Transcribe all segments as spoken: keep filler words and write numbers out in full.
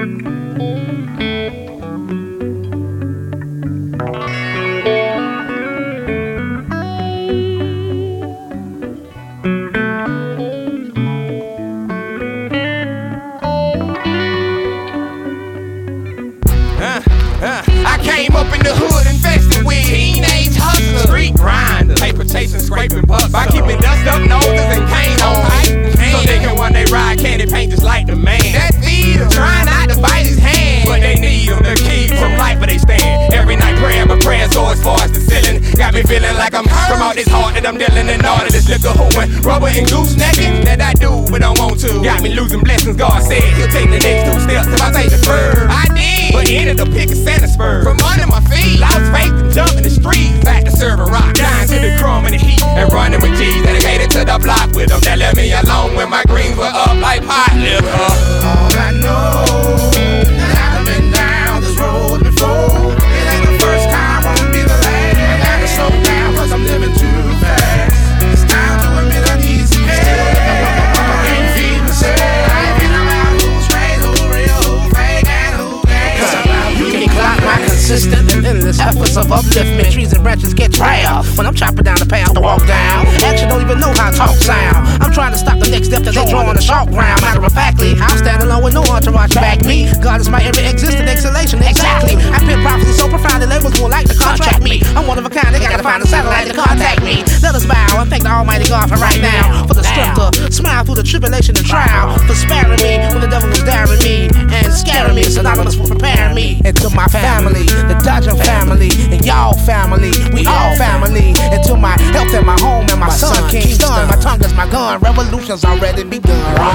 Came up in the hood infested with teenage hustlers, street grinders, paper chasing, scraping bucks by keeping dust up noses and cane on pipe, so they can one day ride candy paint just like the man. That feed them, trying not to bite his hand, but they need them to keep from life where they stand. Every night praying, but praying so as far as the ceiling. Got me feeling like I'm from all this heart that I'm dealing and all of this liquor hoeing, rubber and goose necking that I do but don't want to. Got me losing blessings. God said He'll take the next two steps if I take the first. I did, but ended up picking Santa spurs from under my feet. Lost faith and jumping the streets, back to serving rock, dying to the crumb and the heat, and running with G's dedicated to the block with them that left me alone when my greens were up like hot liquor. All I know, that I've been down this road before. It ain't the first time, won't be the last. I gotta slow down 'cause I'm living too fast. It's time to admit I need some help. I can't feed myself. I ain't been around who's straight, who real, who fake, and who ain't. You can clock my consistent and endless efforts of upliftment. Trees and branches get trailed when I'm chopping down the path to walk down. Actually don't even know how talk sound. I'm trying to stop the next step that they draw on the sharp ground. Matter of factly, I'm standing alone with no entourage to back me. God is my every existent exhalation, exactly. I pin prophecy so profound that labels will like to contract me. I'm one of a kind, they gotta find a satellite to contact me. Let us bow and thank the Almighty God for right now, for the strength to smile through the tribulation and trial, for sparing me when the devil was daring me and scaring me. Synonymous for preparing me. And to my family, the Dodger family, and y'all family, we all family. And to my health and my home and my son, King Stun, my tongue is my gun. Revolution's already begun. All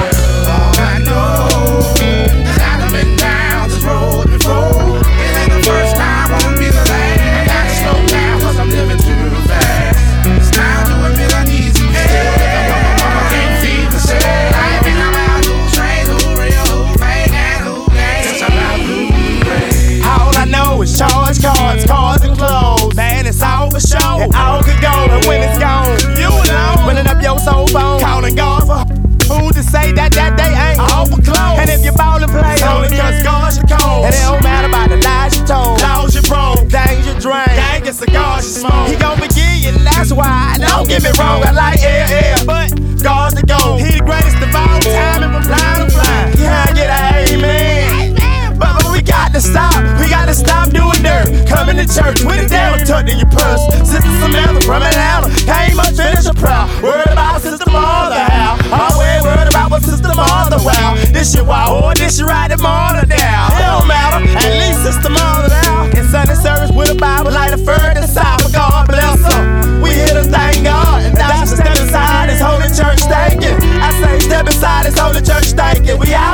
I know, that I've been down this road before. It ain't the first time, won't be the last. I gotta slow down 'cause I'm living too fast. It's time to admit I need some help. I can't feed myself. I ain't been around who's straight, who real, who fake, and who ain't. It's about who raised. All I know is charge cards, cars and clothes. Man, it's all for show. And all could go, and when it's gone, you alone. Running up your soul phone, calling God for who to say that that they ain't all for clothes. And if you ball and play, only 'cause God's your code. And it don't matter about the lies you told, laws you broke, things you drank, gang and cigars you smoke. He gon' forgive you, and that's why. Don't get me wrong, I like air, air, but God's the goal. He the greatest of all time, and from blind to blind. Yeah, I get a amen. But, but we got to stop, we got to stop doing dirt. Coming to church with it down, tucked in your purse. Sister Samantha from Atlanta came up, finish a proud. Worried about Sister Martha, how? Always worried about what Sister Martha, wow. This shit wild, or this shit right at Martha down. It don't matter, at least Sister Martha now. In Sunday service with a Bible like the further side, but God bless her. We here to thank God, and that's to step inside this holy church thanking. I say step inside this holy church thanking. We out.